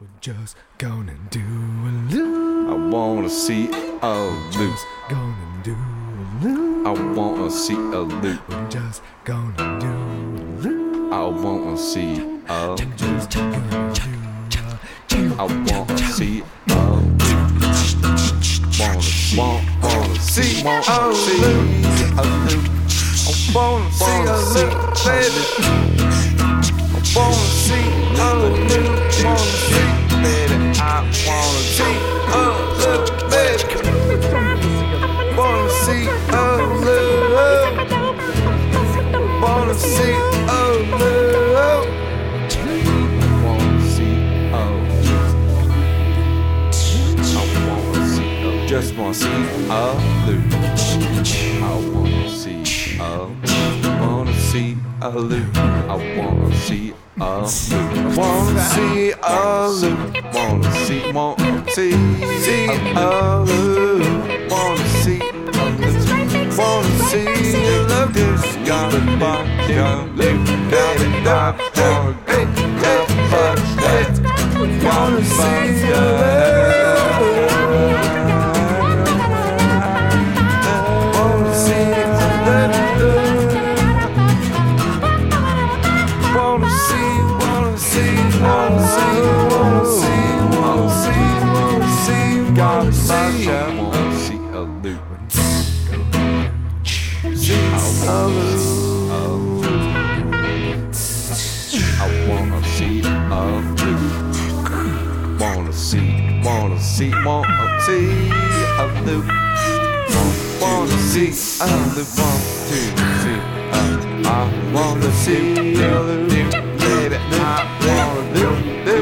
We're just gonna do a loop. I wanna see a loop. Gonna do a loop. I wanna see a loop. We're just gonna do a loop. I wanna see a loop. Just gonna do I wanna see a loop. Wanna see a loop. I wanna see a loop, baby. I wanna see a loop. Wanna see, baby. I wanna see a loop, baby. Wanna see a loop. Wanna see a loop. Wanna see a loop. I wanna see a, just wanna see a loop. I wanna see a loop. Wanna see a loop. I wanna see a loop. Wanna see a loop. Wanna see a loop. Wanna see a loop. Wanna see a loop. This got a bunch of loop. Got a wanna see a loop. Wanna see a loop. I wanna see a loop. Wanna see a loop. Wanna see a loop. 1, 2, 3. I wanna see a loop. Baby, I wanna do.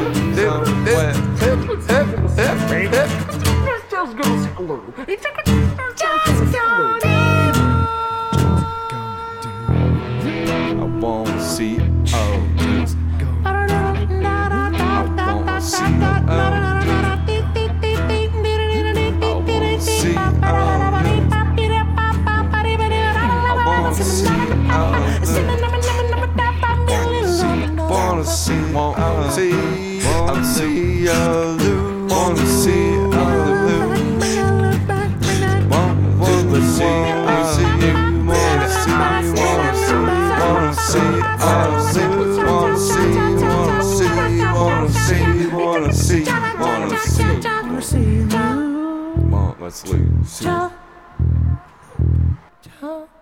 Just gonna see a loop. I wanna see a loop. I wanna see a loop. Wanna see a loop. Wanna see a loop. Wanna see a loop. Wanna see Come on, let's lose.